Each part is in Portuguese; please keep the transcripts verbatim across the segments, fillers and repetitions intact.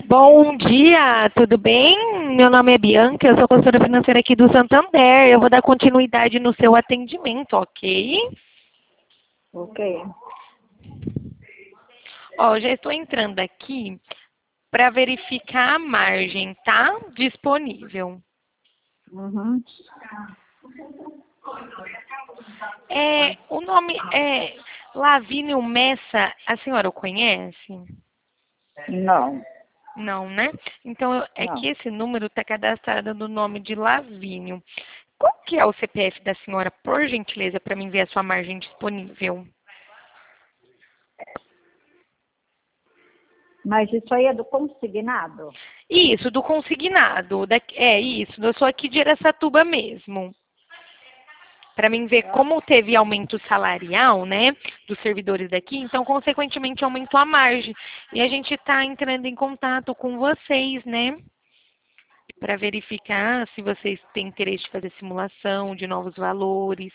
Bom dia, tudo bem? Meu nome é Bianca, eu sou consultora financeira aqui do Santander. Eu vou dar continuidade no seu atendimento, ok? Ok. Ó, já estou entrando aqui para verificar a margem, tá? Disponível. Uhum. É, o nome é Lavínio Messa, a senhora o conhece? Não, Não, né? Então, é não. que esse número está cadastrado no nome de Lavínio. Qual que é o C P F da senhora, por gentileza, para mim ver a sua margem disponível? Mas isso aí é do consignado? Isso, do consignado. Da, é isso, eu sou aqui de Araçatuba mesmo. Para mim ver como teve aumento salarial, né, dos servidores daqui, então, consequentemente, aumentou a margem. E a gente está entrando em contato com vocês, né, para verificar se vocês têm interesse de fazer simulação de novos valores.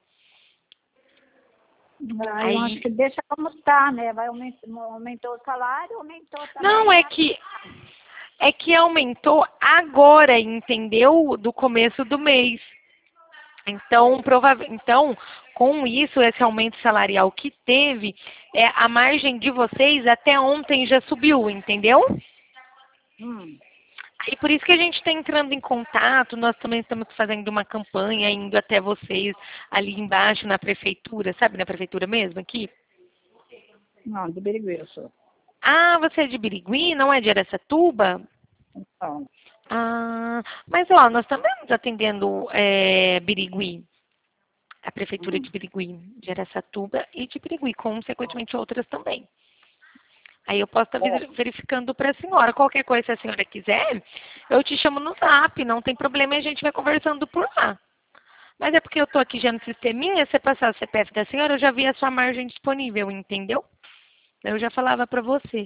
Ah, eu acho Aí, que deixa como está, né? Vai aumentar, aumentou o salário, aumentou não, também é a... que é que aumentou agora, entendeu? Do começo do mês. Então, provável, então, com isso, esse aumento salarial que teve, é, a margem de vocês até ontem já subiu, entendeu? Hum. E por isso que a gente está entrando em contato, nós também estamos fazendo uma campanha, indo até vocês ali embaixo na prefeitura, sabe, na prefeitura mesmo aqui? Não, de Birigui eu sou. Ah, você é de Birigui, não é de Araçatuba? Então, Ah, mas ó, nós também estamos atendendo é, Birigui, a prefeitura hum. de Birigui, de Araçatuba e de Birigui, consequentemente outras também. Aí eu posso estar É. verificando para a senhora. Qualquer coisa, se a senhora quiser, eu te chamo no zap, não tem problema e a gente vai conversando por lá. Mas é porque eu estou aqui já no sisteminha, se você passar o C P F da senhora, eu já vi a sua margem disponível, entendeu? Eu já falava para você.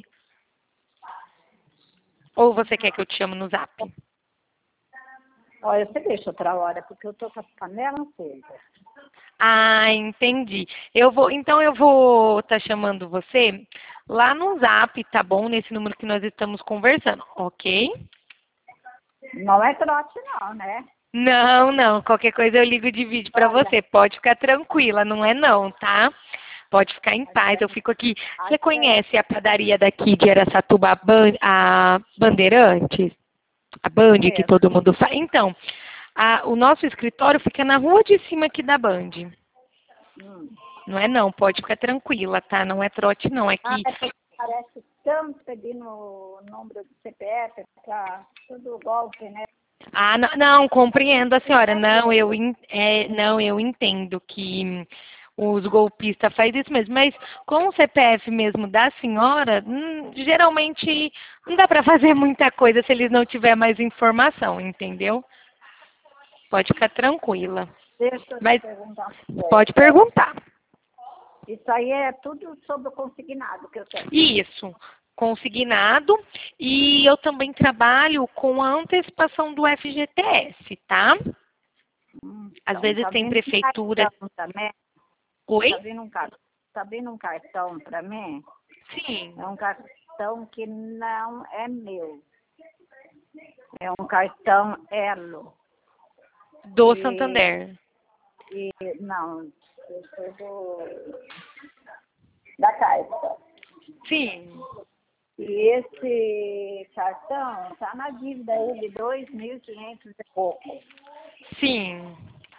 Ou você quer que eu te chame no zap? Olha, você deixa outra hora, porque eu tô com a panela acesa. Ah, entendi. Eu vou, então eu vou estar chamando você lá no zap, tá bom? Nesse número que nós estamos conversando, ok? Não é trote não, né? Não, não. Qualquer coisa eu ligo de vídeo para Olha, você. Pode ficar tranquila, não é não, tá? Pode ficar em paz. Eu até, fico aqui. Você até, conhece a padaria daqui de Araçatuba, a Ban- a Bandeirantes? A Band que conheço. todo mundo faz? Então, a- o nosso escritório fica na rua de cima aqui da Band. Hum. Não é não, pode ficar tranquila, tá? Não é trote não, é Ah, que... é porque parece tanto pedindo o número do C P F para tudo golpe, né? Ah, não, não, compreendo a senhora. É Não, eu, medo. en- é, não, eu entendo que hum, os golpistas fazem isso mesmo, mas com o C P F mesmo da senhora, hum, geralmente não dá para fazer muita coisa se eles não tiverem mais informação, entendeu? Pode ficar tranquila. Deixa eu te Mas perguntar uma coisa. pode perguntar. Isso aí é tudo sobre o consignado que eu tenho. Isso, consignado. E eu também trabalho com a antecipação do F G T S, tá? Hum, Às então, vezes tá tem vindo um prefeitura. cartão também. Oi? Tá vindo um, car- tá vindo um cartão para mim. Sim. É um cartão que não é meu. É um cartão Elo. Do E, Santander. e não, eu sou do, da Caixa. Sim. E esse cartão tá na dívida aí de dois mil e quinhentos e pouco. Sim.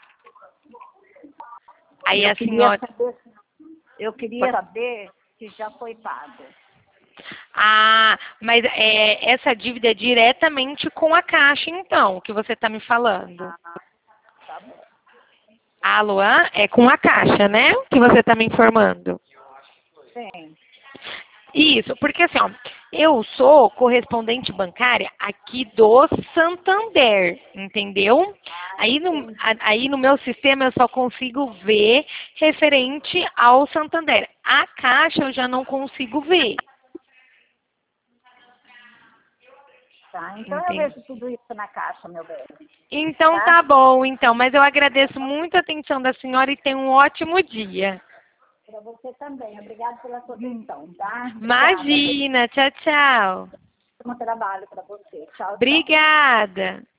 Aí Eu a queria senhora. saber, eu queria saber se já foi pago. Ah, mas é, essa dívida é diretamente com a Caixa, então, que você está me falando. Ah, tá bom. A Luan é com a Caixa, né? Que você está me informando. Sim. Isso, porque assim, ó, eu sou correspondente bancária aqui do Santander, entendeu? Aí no, a- aí no meu sistema eu só consigo ver referente ao Santander. A Caixa eu já não consigo ver. Tá, então eu Entende? vejo tudo isso na caixa, meu bem. Então Tá? tá bom, então. Mas eu agradeço muito a atenção da senhora e tenha um ótimo dia. Para você também. Obrigada pela sua atenção, tá? Obrigada. Imagina, tchau, tchau. ótimo trabalho para você. Tchau, tchau. Obrigada.